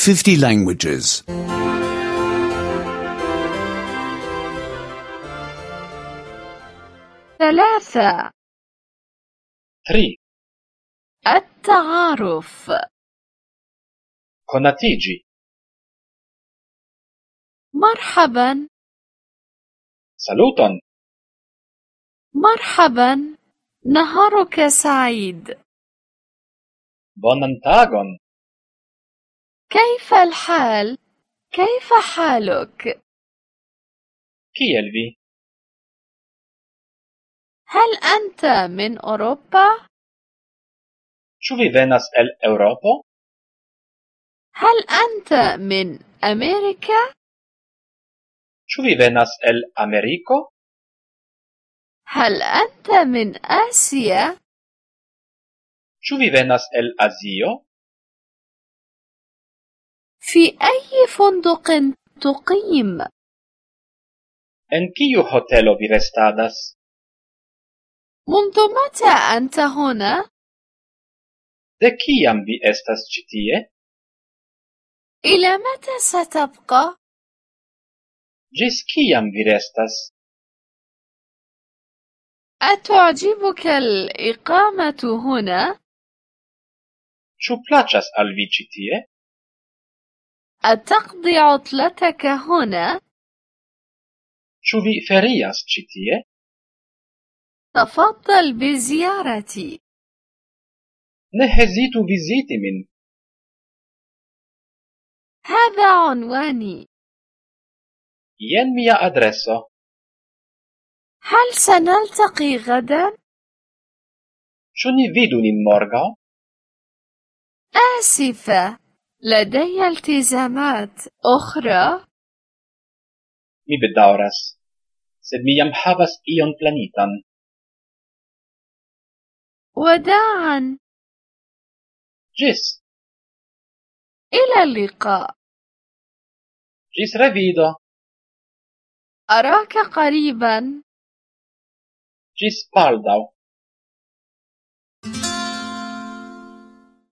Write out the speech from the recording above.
50 languages. 3. 3. التعارف. Konatigi. مرحبا. Saluton. مرحبا. نهارك سعيد. Bonan tagon. كيف الحال؟ كيف حالك؟ Kiel vi? هل أنت من أوروبا؟ Ĉu vi venas el Eŭropo? هل أنت من أمريكا؟ Ĉu vi venas el Ameriko? هل أنت من آسيا؟ Ĉu vi venas el Azio? في أي فندق تقيم؟ En kiu hotelo vi restadas? منذ متى أنت هنا؟ De kiam vi estas ĉi tie? إلى متى ستبقى؟ Ĝis kiam vi restas? أتعجبك الإقامة هنا؟ Ĉu plaĉas al vi ĉi tie? أتقضي عطلتك هنا؟ Ĉu vi ferias ĉi tie? تفضل بزيارتي. Ne hezitu viziti min. هذا عنواني. Jen mia adreso. هل سنلتقي غدا؟ Ĉu ni vidu nin morgaŭ? آسفة، لدي التزامات أخرى. Mi bedaŭras, sed mi jam havas ion planitan. وداعا. Ĝis. إلى اللقاء. Ĝis revido. أراك قريبا. Ĝis baldaŭ.